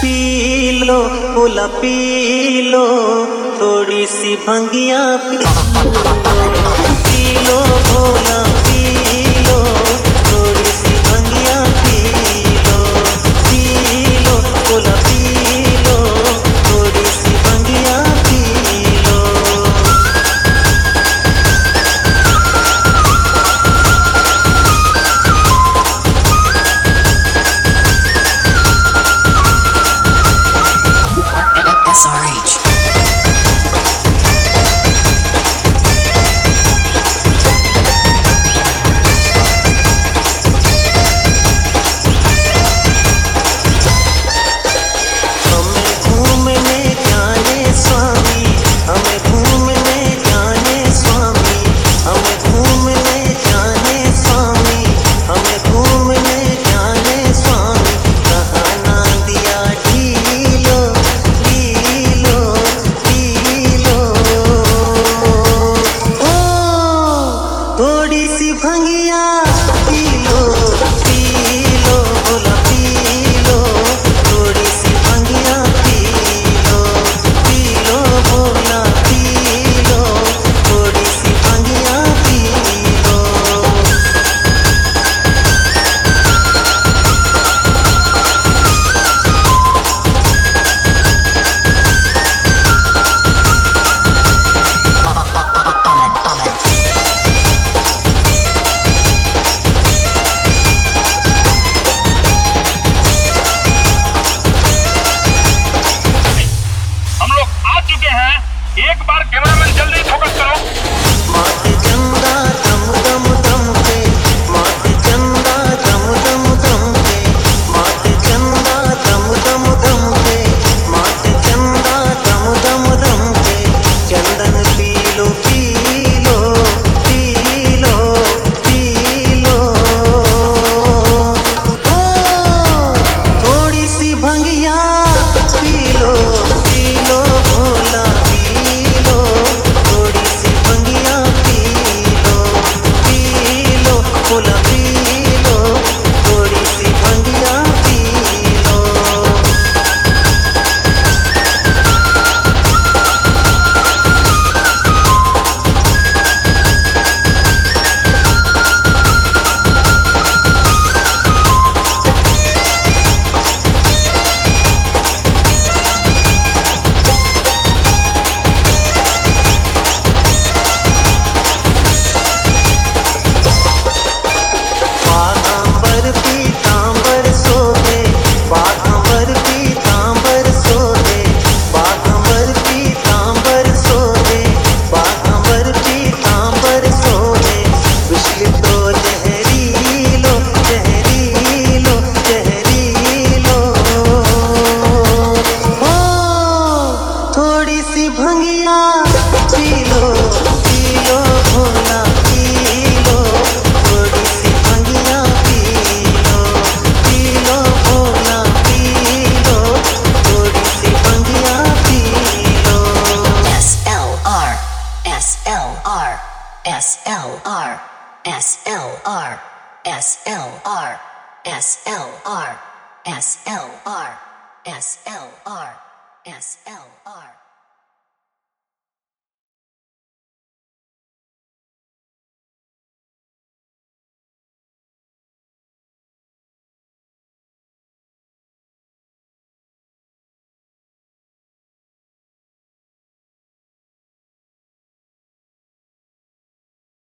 P low बोला P low थोड़ी सी भंगिया पी लो बोला पी लो थोड़ी सी भंगिया पी लो बोला पी लो थोड़ी सी भंगिया पी लो। SRH. थोड़ी सी भंगिया पी लो बोला पी लो थोड़ी सी भंगिया पी लो बोला पी लो थोड़ी सी भंगिया पी लो। एक बार कैमरामैन जल्दी फोकस करो। माथे चंदा दम दम दम पे माथे चंदा दम दम दम पे माथे चंदा दम दम दम पे माथे चंदा दम दम दम पे चंदन P low P low P low P low थोड़ी सी भंगिया पी लो भोला बोला पी लो थोड़ी सी भंगिया पी लो। थोड़ी सी भंगिया P low Bhola P low थोड़ी सी भंगिया P low Bhola P low थोड़ी सी भंगिया P low. SLR SLR SLR SLR SLR SLR SLR SLR SLR